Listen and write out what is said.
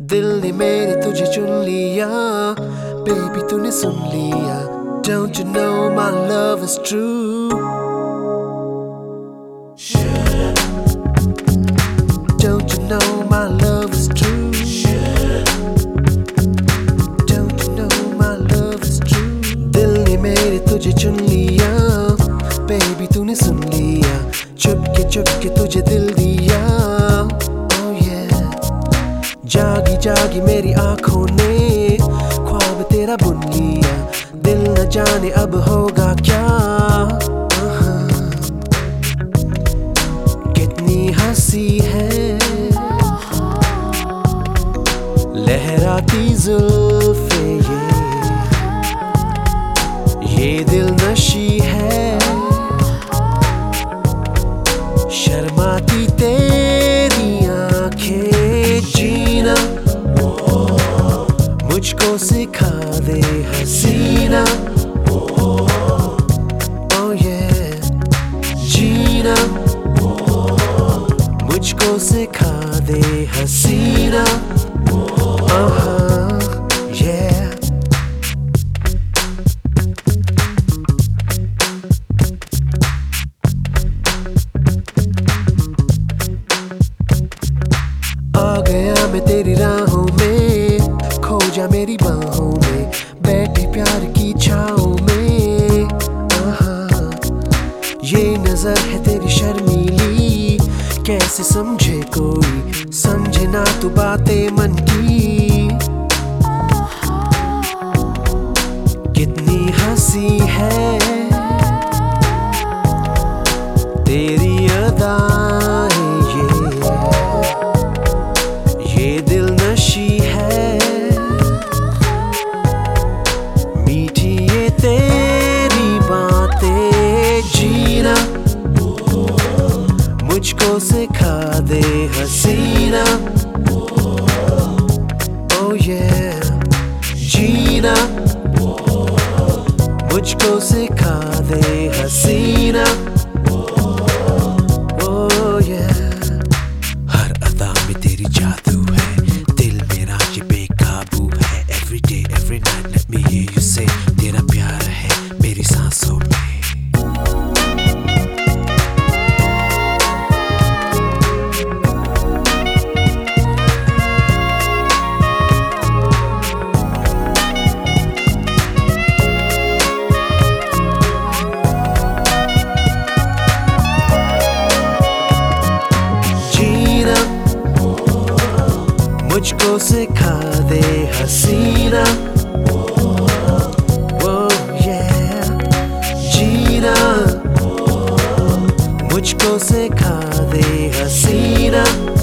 दिल ने मेरे तुझे चुन लिया, बेबी तूने सुन लिया। Don't you know my love is true? Don't you know my love is true? Don't you know my love is true? दिल ने मेरे तुझे चुन लिया, बेबी तूने सुन लिया। चुपके तुझे दिल दिया। जागी जागी मेरी आंखों ने ख्वाब तेरा बुन लिया। दिल न जाने अब होगा क्या। कितनी हंसी है लहराती जुल्फे, ये दिल नशी है शर्माती तेरी आंखें। जीना मुझको सिखा दे हसीना, oh yeah। जीना मुझको सिखा दे हसीना, yeah। आ गया मैं तेरी राहों में, खो जा मेरी बाहों में, बैठे प्यार की छाओं में। ये नजर है तेरी शर्मीली, कैसे समझे कोई, समझे ना तू बातें मन की। कितनी हंसी है तेरी अदाएं, ये दिल नशी है मीठी ये तेरी बातें। जीना मुझको सिखा दे हसीना, oh yeah। जीना मुझको सिखा दे हसीना, oh yeah। हर अदा में तेरी जादू है, दिल मेरा ये बेकाबू है। Every day, every night, let me hear you say, तेरा प्यार है मेरी सांसों में। मुझको सिखा दे हसीना, oh yeah। जीना मुझको सिखा दे हसीना।